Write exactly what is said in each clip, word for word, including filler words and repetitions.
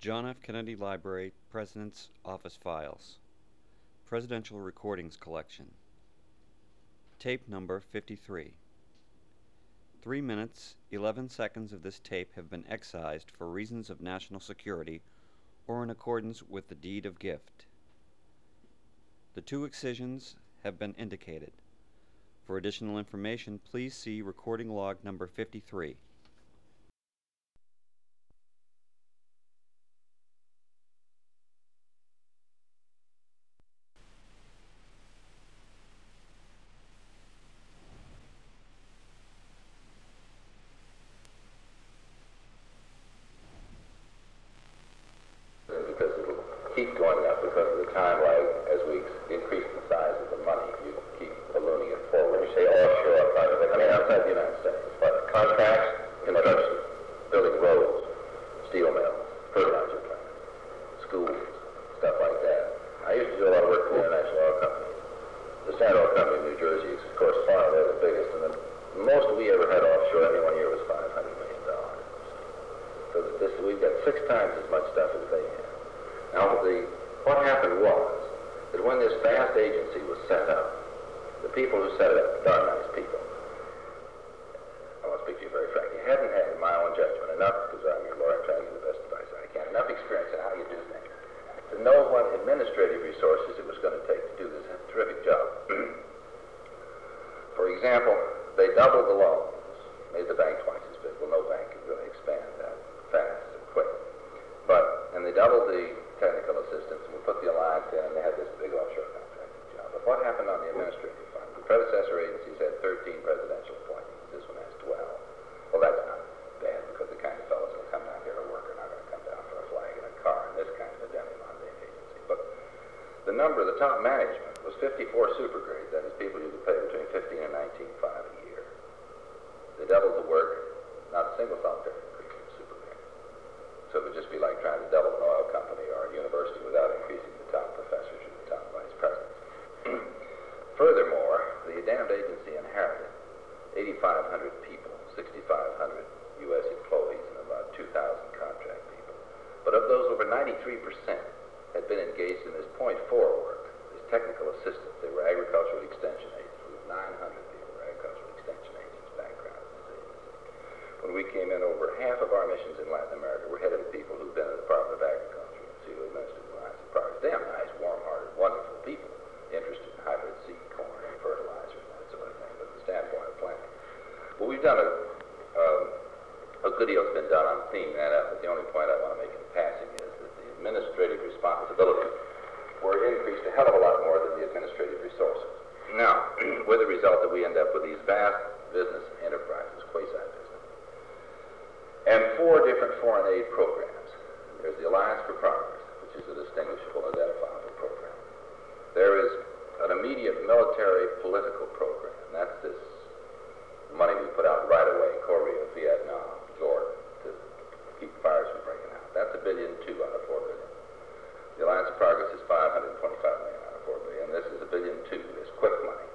John F. Kennedy Library, President's Office Files. Presidential Recordings Collection. Tape number fifty-three. Three minutes, eleven seconds of this tape have been excised for reasons of national security or in accordance with the deed of gift. The two excisions have been indicated. For additional information, please see recording log number fifty-three. Because it'll keep going up because of the time lag as we increase the size of the money. You keep ballooning it forward. You say offshore, private, I mean outside the United States. But contracts, construction, building roads, steel mills, fertilizer plants, schools, stuff like that. I used to do a lot of work for the International Oil Company. The Standard Oil Company in New Jersey is, of course, far away the biggest, and the most we ever had offshore any one year was five hundred million dollars. So this, we've got six times as much stuff as they have. Now, the, what happened was that when this vast agency was set up, the people who set it up, darn nice people, I want to speak to you very frankly, hadn't had, in my own judgment, enough, because I'm your lawyer, I'm trying to give the best advice I can, enough experience in how you do things, to know what administrative resources it was going to take to do this terrific job. For example, they doubled the loans, made the bank twice as big. Well, no bank could really expand that fast and quick. But, and they doubled the technical assistance, and we put the alliance in, and they had this big offshore contracting job. But what happened on the administrative fund? The predecessor agencies had thirteen presidential appointments. This one has twelve. Well, that's not bad, because the kind of fellows that come down here to work are not going to come down for a flag in a car in this kind of a demi-mondaine agency. But the number, the top management, was fifty-four supergrades. That is, people you could pay between fifteen and nineteen five a year. They doubled the work, not a single solitary increase in supergrade. So it would just be like trying to double an oil company or a university without increasing the top professors or the top vice presidents. Furthermore, the damned agency inherited eighty-five hundred people, sixty-five hundred U S employees, and about two thousand contract people. But of those, over ninety-three percent had been engaged in this point four work, this technical assistance. They were agricultural extension agents. There was nine hundred people were agricultural extension agents background in this agency. When we came in, over half of our missions in Latin America were headed to people who've been in the Department of Agriculture and see who administered the lines of progress. Damn nice, warm-hearted, wonderful people interested in hybrid seed corn and fertilizer and that sort of thing, but the standpoint of planting. Well, we've done a, um, a good deal's been done on cleaning that up, but the only point I want to make in passing is that the administrative responsibilities were increased a hell of a lot more than the administrative resources. Now, with the result that we end up with these vast business enterprises, quasi-business, and four different foreign aid programs. There's the Alliance for Progress, which is a distinguishable, identifiable program. There is an immediate military political program. That's this money we put out right away in Korea, Vietnam, Jordan, to keep fires from breaking out. That's a billion two out of four billion. The Alliance for Progress is five hundred twenty-five million out of four billion. This is a billion two, this quick money.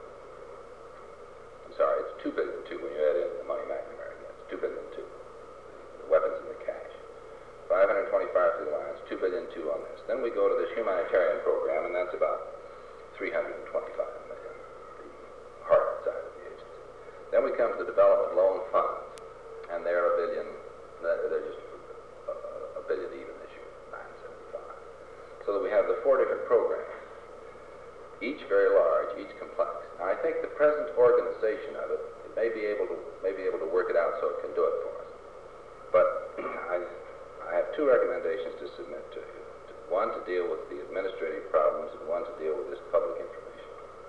I'm sorry, it's two billion two when you add in the money McNamara gets. Two billion two. Weapons and the cash. five hundred twenty-five to the Alliance, two billion two on this. Then we go to this humanitarian program, and that's about three hundred twenty-five million, the hard side of the agency. Then we come to the development loan funds, and they're a billion, they're just a, a billion even this year, nine seventy-five. So that we have the four different programs, each very large, each complex. Now I think the present organization of it, it may be able to, may be able to work it out so it can do it for us. But I, I have two recommendations to submit to you. One to deal with the administrative problems and one to deal with this public information.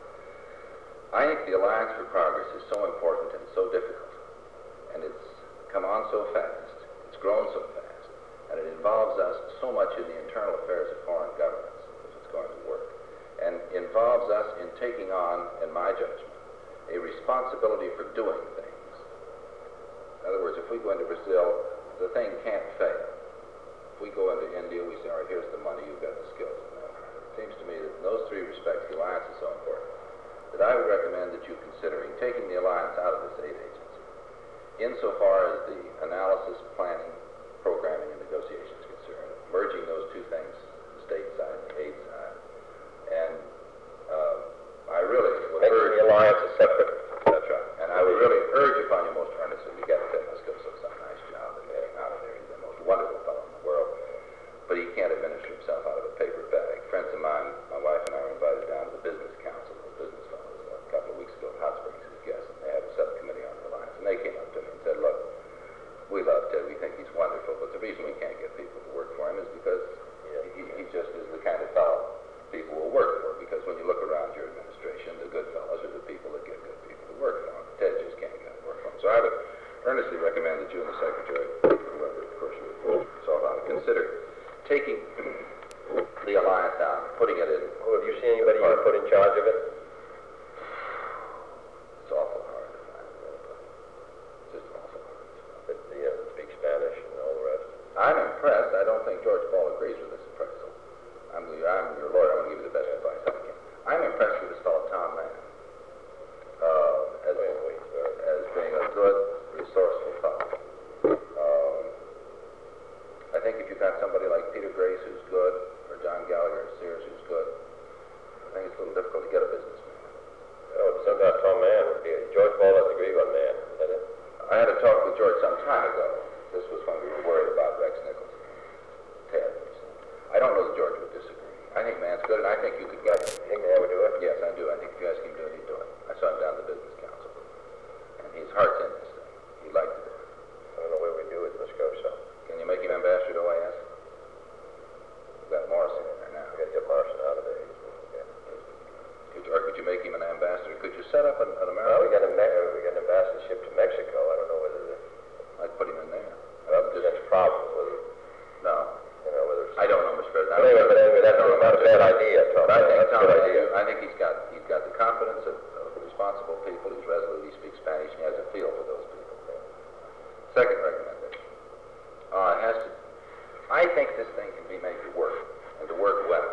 I think the Alliance for Progress is so important and so difficult, and it's come on so fast, it's grown so fast, and it involves us so much in the internal affairs of foreign governments, if it's going to work, and involves us in taking on, in my judgment, a responsibility for doing things. In other words, if we go into Brazil, the thing can't fail. If we go into India, we say, all right, here's the money, you've got the skills. It seems to me that in those three respects, the alliance is so important that I would recommend that you considering taking the alliance out of this aid agency, insofar as the analysis, planning, programming, and negotiation is concerned, merging taking the alliance down, putting it in. Well, have you seen anybody you put in charge of it? It's awful hard to find. It's just awful hard. But, you know, speak Spanish and all the rest. I'm impressed. I don't think George Paul agrees with this appraisal. I'm, I'm your lawyer. I'm going to give you the best advice I can. I'm impressed with this fellow Tom Mann uh, as, Wait, wait, wait. as being a good, resourceful fellow. Um, I think if you've got somebody like Peter Grace who's good, or John Gallagher or Sears who's good, I think it's a little difficult to get a businessman. Oh, it's not about Tom Mann. Would be George Paul doesn't agree on Mann. Is that it? I had a talk with George some time ago. This was when we were worried about Rex Nichols. Ted. I don't know that George would disagree. I think Mann's good, and I think you could get him. You think Mann would do it? Yes, I do. I think if you ask him to do it, he'd do it. I saw him down at the business council. And his heart's in this thing. He'd like to do it. I don't know where we do it. Let's go, so. Can you make him ambassador to O A S? We've got Morrison in there now. We got to get Morrison out of there. Yeah. Could you, or could you make him an ambassador? Could you set up an, an American? Well, we got, a, we got an ambassadorship to Mexico. I don't know whether the... I'd put him in there. Well, just that's problems with it. No. You know, whether it's... I don't know, Mister President. But anyway, but anyway, that's not a bad idea, Tom. But I think, That's a Tom, good idea. I think he's got he's got the confidence of, of responsible people. He's resolute. He speaks Spanish. And he has a feel for those people. Second recommendation. Uh, it has to. I think this thing can be made to work and to work well.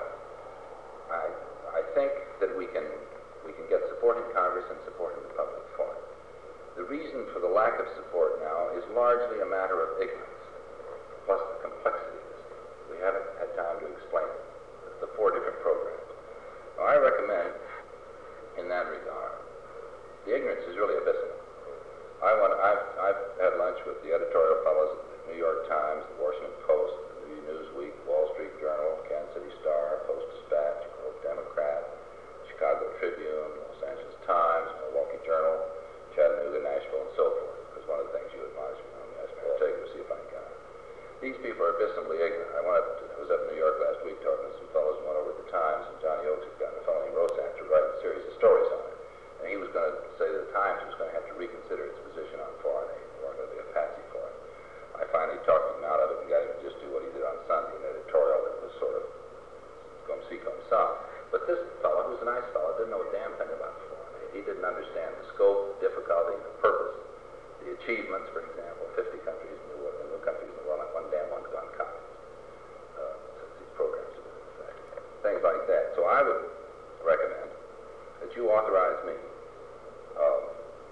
I I think that we can we can get support in Congress and support in the public for it. The reason for the lack of support now is largely a matter of ignorance, plus the complexity of this. We haven't had time to explain it. The four different programs. Now, I recommend, in that regard, the ignorance is really abysmal. I want. I've, I've had lunch with the editorial fellows at the New York Times, the Washington Post, the New Newsweek, Wall Street Journal, Kansas City Star, Post-Dispatch, Globe Democrat, Chicago Tribune, Los Angeles Times, Milwaukee Journal, Chattanooga, Nashville, and so forth. Because one of the things you admonished me on, you asked me to take it to see if I can. These people are abysmally ignorant. I, went up to, I was up in New York last week talking to some fellows and went over to the Times, and Johnny Oakes had gotten a fellow named Rosan to write a series of stories on it. And he was going to say that the Times was going to have to reconsider its position on foreign aid. They weren't going to be a patsy for it. I finally talked him out of it and got him to just do what he did on Sunday, an editorial that was sort of comme si comme ça. But this fellow, who was a nice fellow, didn't know a damn thing about foreign aid. He didn't understand the scope, the difficulty, the purpose, the achievements, for example, fifty countries in the world, new countries in the world, not one damn one's gone communist uh, since these programs have been in effect. Things like that. So I would recommend that you authorize me um,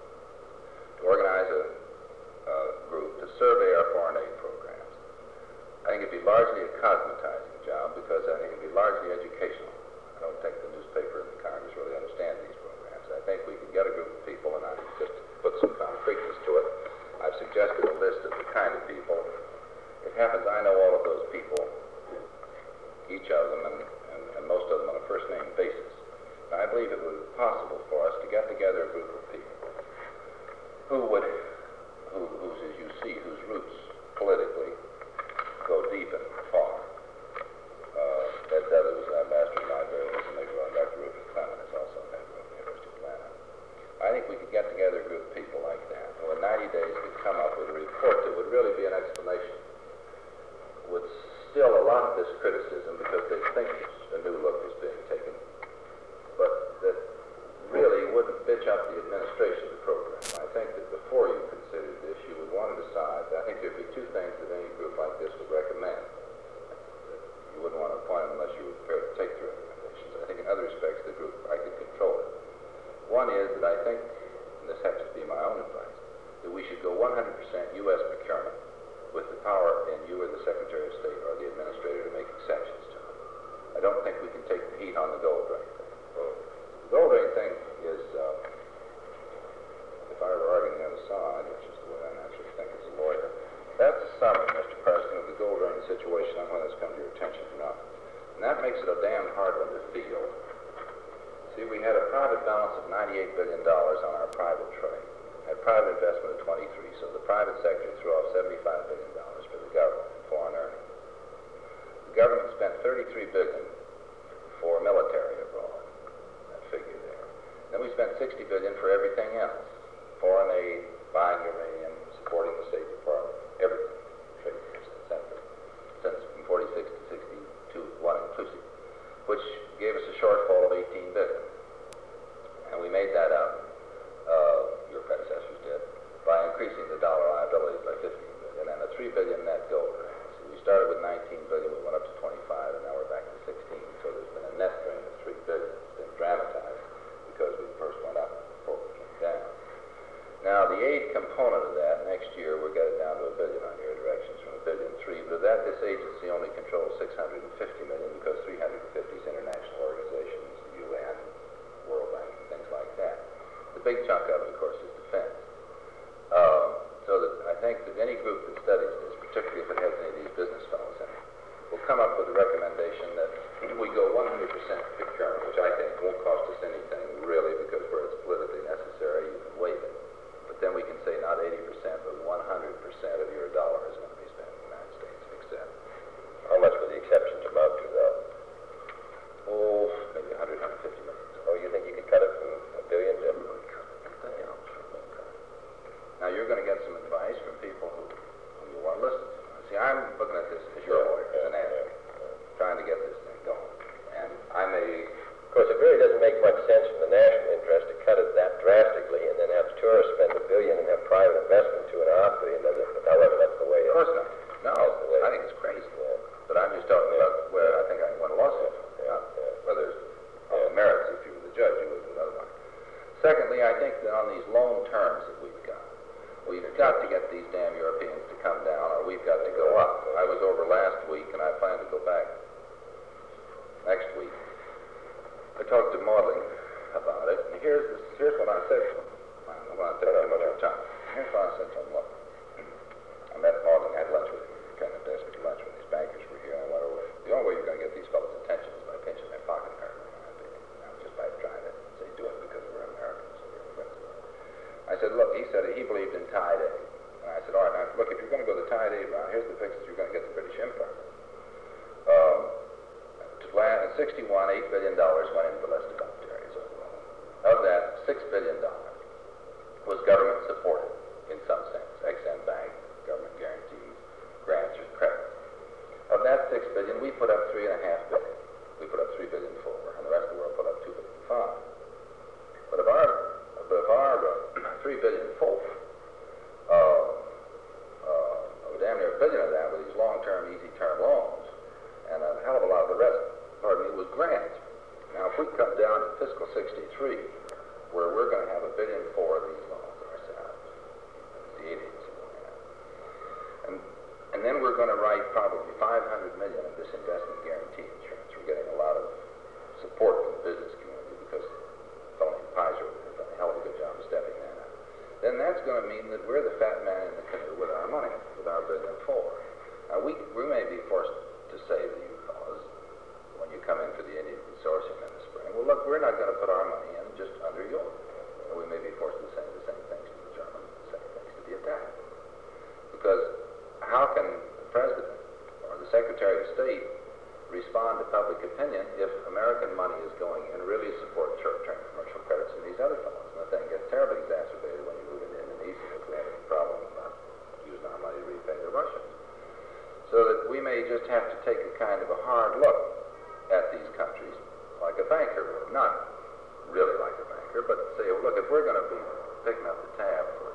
to organize a, a group to survey our foreign aid programs. I think it'd be largely a cosmetizing job because I think it'd be largely educational. I don't think the newspaper and the Congress really understand these programs. I think we can get a group of people, and I just put some concreteness to it. I've suggested a list of the kind of people. It happens I know all of those people, each of them, and, and, and most of them on a first-name basis. And I believe it would be possible for us to get together a group of people who would, who, whose, as you see, whose roots politically go deep and far. Uh, Ed Dudley was an ambassador to Liberia, was a Negro, and Doctor Rupert Clement is also a Negro at the University of Atlanta. I think we could get together a group of people like that, who in ninety days could come up with a report that would really be an explanation, would still a lot of this criticism because they think a new look is being taken, but that really wouldn't bitch up the administration of the program. I think that before you considered this, you would want to decide, I think there'd be two things that any group like this would recommend. You wouldn't want to appoint them unless you were prepared to take the recommendations. I think in other respects, the group, I could control it. One is that I think, and this happens to be my own advice, that we should go one hundred percent U S procurement with the power in you or the Secretary of State or the Administrator to make exceptions to it. I don't think we can take the heat on the gold ring thing. The gold ring thing is, uh, if I were arguing the other side, which is the way I naturally think as a lawyer, that's a summary, Mister President, of the gold ring situation. I don't know whether it's come to your attention or not. And that makes it a damn hard one to feel. See, we had a private balance of ninety-eight billion dollars on our private trade. Had private investment of twenty-three, so the private sector threw off seventy-five billion dollars for the government in foreign earnings. The government spent thirty-three billion dollars for military abroad, that figure there. Then we spent sixty billion dollars for everything else, foreign aid, buying uranium, supporting the State Department, everything, trade, et cetera, since from forty-six to sixty. six hundred fifty million because three hundred fifty is international organizations, the U N, World Bank, things like that. The big chunk of it, of course, is defense. Uh, so that I think that any group that studies this, particularly if it has any of these business fellows in it, will come up with a recommendation that we go one hundred percent procurement, which I think won't cost us anything really, because where it's politically necessary, you can waive it. But then we can say not eighty percent, but one hundred percent of your dollar is going to be spent in the United States, except. How much will the exceptions amount to, though? Oh, maybe one hundred, one hundred fifty million. Oh, you think you could cut it from a billion to... What the hell? Now, you're going to get some advice from people who, who you want to listen to. See, I'm looking at this as your lawyer, as an advocate, trying to get this thing going. And I may... Of course, it really doesn't make much sense from the national interest to cut it that drastically and then have tourists spend a billion and have private investment two and a half billion, does it? But however, that's the way it Of course not. No, That's the way I it think it's crazy. Yeah. But I'm just talking about where I think I can win a lawsuit. Yeah, Not yeah. whether it's on the merits. If you were the judge, you would do it otherwise. Secondly, I think that on these loan terms that we've got, we've got to get these damn Europeans to come down, or we've got to go up. I was over last week, and I plan to go back next week. I talked to Maudling about it, and here's this, here's what I said to him. I don't want to take too much of your time. Here's what I said to him. Look, I met Maudling, I had lunch with him, kind of desperate lunch when these bankers were here, and I went over. The only way you're going to get these fellas' attention is by pinching their pocket hair, in my opinion. Now, just by trying to say, do it because we're Americans. We're friends. I said, look, he said he believed in Tide aid. And I said, all right, now, look, if you're going to go the Tide aid route, here's the fixes you're going to get the British Empire. Um, to land, in sixty-one, eight billion dollars went into the less developed areas overall. Of that, six billion dollars was government supported in some sense. Ex-Im Bank, government guarantees, grants or credit. Of that six billion, we put up three and a half billion. We put up three billion four, and the rest of the world put up two billion five. But of our, but of our uh, three billion four, uh, uh, damn near a billion of that were these long-term, easy-term loans, and a hell of a lot of the rest, pardon me, was grants. Now, if we come down to fiscal sixty-three, where we're going to have a billion four of these loans ourselves, the agency will have, and and then we're going to write probably five hundred million of this investment guarantee insurance. We're getting a lot of support from the business community because Tony and Pizer have done a hell of a good job of stepping that up. Then that's going to mean that we're the fat man in the canoe with our money, with our billion four. Now, we, we may be forced to say to you fellas, when you come in for the Indian Consortium in the spring, well, look, we're not going to put our money in just under yours. And we may be forced to say the same things to the Germans, the same things to the Italians. Because how can the President or the Secretary of State respond to public opinion if American money is going in really support short-term commercial credits and these other fellows? And the thing gets terribly exacerbated when you move into Indonesia if we have any problem about using our money to repay the Russians. So that we may just have to take a kind of a hard look at these countries like a banker would. Not really like a banker, but say, well, look, if we're going to be picking up the tab for,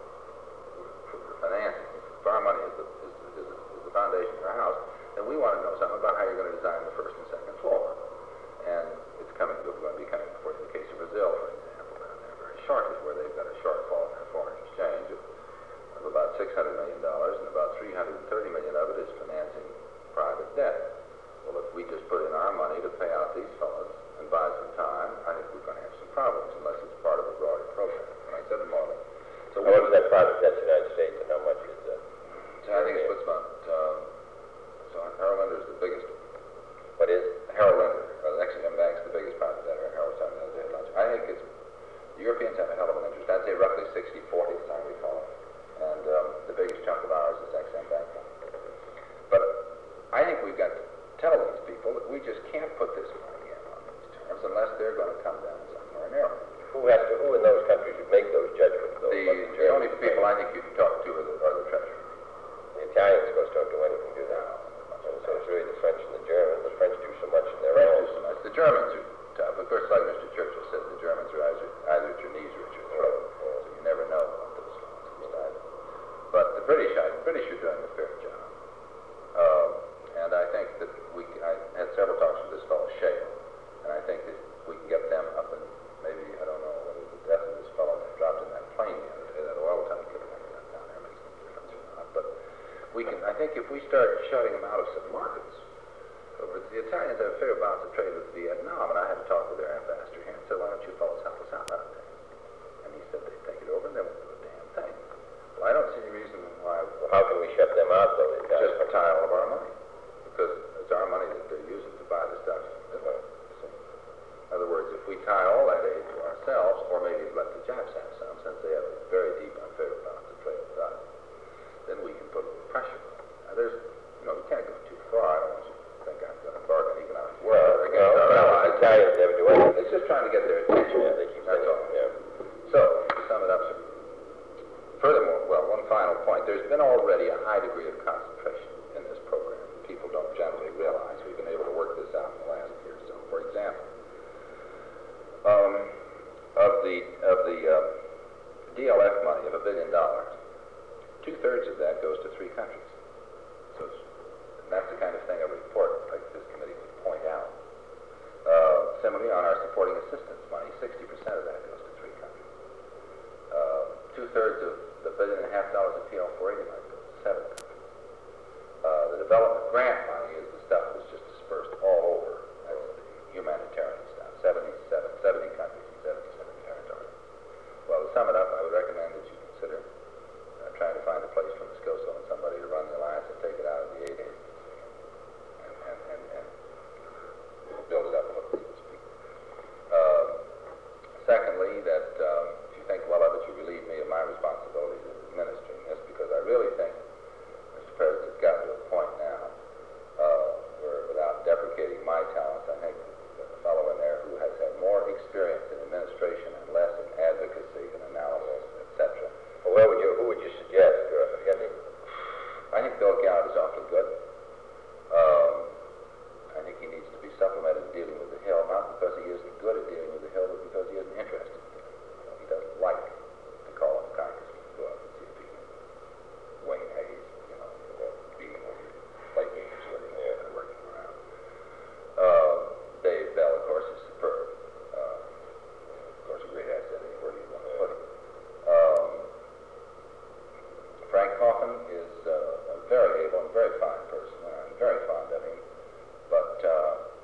for, for financing, if our money is the, is, is, is the foundation of our house, then we want to know something about how you're going to design the first and second floor. And it's coming, it's going to be coming before the case of Brazil, for example, down there very shortly, where they've got a shortfall in their foreign exchange of, of about six hundred million dollars, and about three hundred thirty million dollars of it is financing private debt. Well, if we just put in our money to pay out these fellows and buy some time, I think we're going to have some problems unless it's part of a broader program. And I said to Marlon, so How much is that private debt to the United States, and how much is that? So I think it's what's about, um, so Harold Lender is the biggest. What is? Harold Lender, uh, the Ex-Im Bank's the biggest private debtor. Harold was telling me the other day at lunch. I think it's, the Europeans have a hell of an interest. I'd say roughly sixty forty, as I recall. And um, the biggest chunk of ours is Ex-Im Bank. But I think we've got to tell these people that we just can't put this money in on these terms unless they're going to come down somewhere in Europe. Who has to, who in those countries would make those judgments? Though, The, the only people I think you can talk to are the, are the Treasury. The Italians, of course, don't do anything, do they? And so it's really the French and the Germans. The French do so much in their French own. do so much. The Germans are tough. Of course, like Mister Churchill said, the Germans are either, either at your knees or at your throat. So you never know about those loans either. But the British, I, the British are doing a fair job. Um, and I think that we, I had several talks with this fellow Shale, and I think that we can get them up and maybe, I don't know whether the death of this fellow that dropped in that plane the other day, that oil tank could have been that down there makes no difference or not. But we can, I think if we start shutting them out of some markets, the Italians have a fair balance of trade with Vietnam, and I had to talk with their ambassador here and said, why don't you fellows help us out on it? And he said they'd think it over and they won't do a damn thing. Well, I don't see any reason why. Well, how can we shut them out, though? The Italians? Just tie all of our money. Because it's our money that they're using to buy the stuff. In other words, if we tie all that aid to ourselves, or maybe let the Japs have some, since they have a very deep unfair balance of trade with us, then we can put a little pressure on them. Now, there's, you know, we can't go too far. I don't want you to think I'm going to embark on economic war Well, against no, our no, allies. the Italians never do anything. It's just trying to get their attention. Yeah, they keep That's saying, all. yeah. So, to sum it up, sir. Furthermore, well, one final point. There's been already a high degree of concentration in this program. People don't generally realize we've been able to work this out in the last year or so. For example, um, of the of the uh, D L F money of a billion dollars, two-thirds of that goes to three countries. So it's, and that's the kind of thing a report like this committee would point out. Uh, similarly, on our supporting assistance money, sixty percent of that goes to three countries. Uh, two-thirds of the billion and a half dollars of P L four eighty money goes to seven countries. Uh, the development grant money is the stuff that's just dispersed all over. That's the humanitarian stuff. seventy-seven, seventy countries and seventy-seven territories. Well, to sum it up, I would recommend that you consider uh, trying to find a place for Moscoso and somebody to run the alliance and take it out of the aid agency and, and, and, and build it up a little, so to speak. Uh, secondly, that um, if you think well of it, you relieve me of my responsibilities in administering this, because I really think, Mister President, it's gotten to a point now uh, where, without deprecating my talents, I think that the fellow in there who has had more experience in administration and less in advocacy and analysis, et cetera. Well, where would you, who would you suggest? Uh, Andy? I think Bill Gallup is awfully good. Um, I think he needs to be supplemented in dealing with the Hill, not because he isn't good at dealing with the Hill, but because he isn't interested in dealing with the Hill. He doesn't like to call on congressmen to go out and see if he can Wayne Hayes, you know, being play games with him and working around. Uh, Dave Bell, of course, is superb. Uh, of course, a great asset anywhere you want to put him. Um, Frank Coffin is uh, a very able and very fine person, and I'm very fond of him. But uh,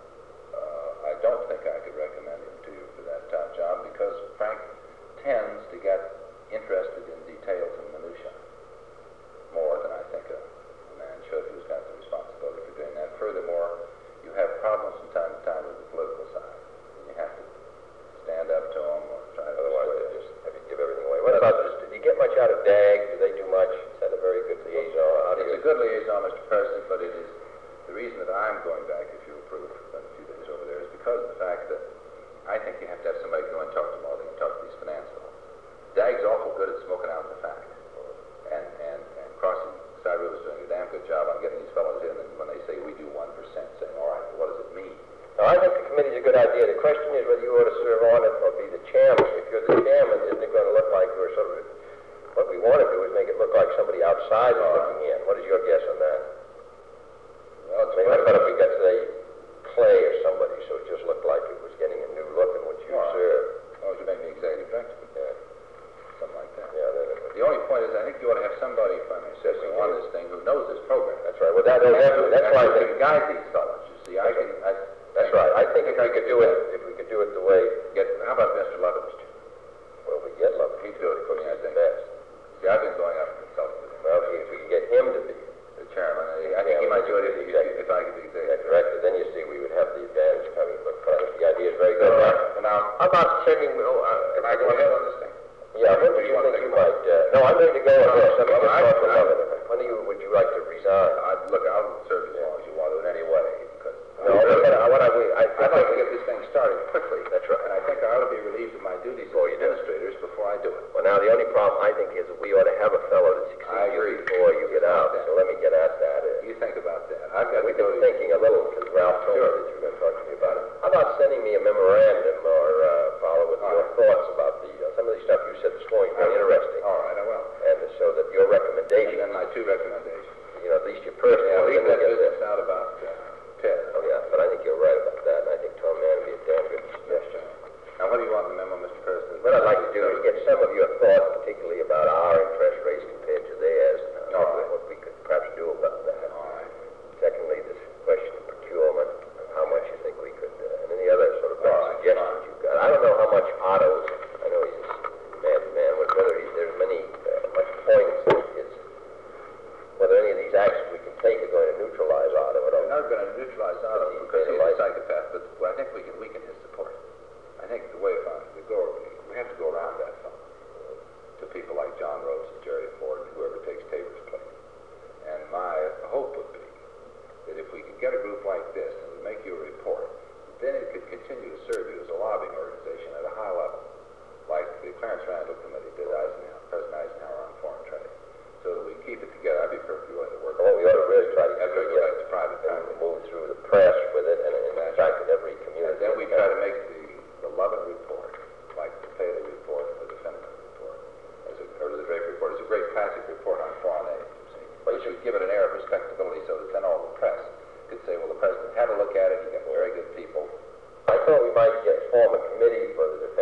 uh, I don't think I could recommend him to you for that top job, because Frank tends to get interested in details and minutiae more than I think a, a man should who's got the responsibility for doing that. Furthermore, you have problems from time to time with the political side, and you have to stand up to them or try to. Otherwise, they just have you give everything away. What about this? Did you get much out of D A G? Do they do much? Is that a very good liaison? How do It's you... a good liaison, Mister President, but it is the reason that I'm going back, if you approve, for a few days over there, is because of the fact that I think you have to have somebody go and talk to them all. They can talk to these finance fellows. D A G's awful good at smoking out the facts, and and and Crossing Cyber was doing a damn good job on getting these fellows in, and when they say we do one percent, saying, all right, what does it mean? Now, I think the committee's a good idea. The question is whether you ought to serve on it or be the chairman. If you're the chairman, isn't it going to look like we're sort of... What we want to do is make it look like somebody outside is looking in. What is your guess on that? Well, it's I mean, what about if we got, say, Clay or somebody, so it just looked like it was getting a new look in what you All right. serve? Oh, you make me executive director. Yeah. Something like that. Yeah, then it would... The only point is, I think you ought to have somebody, if I may say so, on this thing who knows this program. That's right. Well, that, no, that's, that's why I who think... can guide these fellows. You see, I can. I, That's right. I think if we could do it, if we could do it the way... Get. How about Mister Lovett? Well, we get love. He'd do it for me, I think. Best. See, I've been going up and consulting with him. Well, if, if we could get him to be the chairman, I, I think he might do it if, if, if I could be that executive director, then you see we would have the advantage of having... But I think the idea is very good. All Now, right. Now, how about sending... Oh, uh, can I go ahead on this thing? Yeah, when do you think you might... Uh, no, I'm ready to go on this. Let me Well, just I- talk to I- Lovett. When do you, would you like to resign? I'd, look, I'll serve as long as you want to in any way. Because No, but I, what I, I, I, I'd like to get this thing started quickly. That's right. And I think I ought to be relieved of my duties as administrators before I do it. Well, now, the only problem, I think, is that we ought to have a fellow that succeeds I agree. you before you get out. So let me get at that. Uh, You think about that. I've got We've to go been to... thinking a little, because Ralph told me Sure. that you were going to talk to me about it. How about sending me a memorandum or uh, follow with All your right. thoughts about the, uh, some of neutralize out of him He because made he's a a life- psychopath, but well, I think we can weaken his support. I think the way uh, we go, we have to go around that fellow to people like John Rhodes and Jerry Ford and whoever takes Tabor's place. And my hope would be that if we could get a group like this and make you a report, then it could continue to serve you as a lobbying organization at a high level, like the Clarence Randall Committee did Eisenhower, President Eisenhower on foreign trade, so that we keep it together. I'd be perfectly willing to work. Well, we ought to really try to After I go back to private and practice. move through the press with it, and in fact, in every community. And then we try to make the, the Lovett report, like the Paley report or the Finnegan report, as a, or the Draper report, is a great classic report on foreign aid, you see. But you should give it an air of respectability so that then all the press could say, well, the president had a look at it, he got very good people. I thought we might get form a committee for the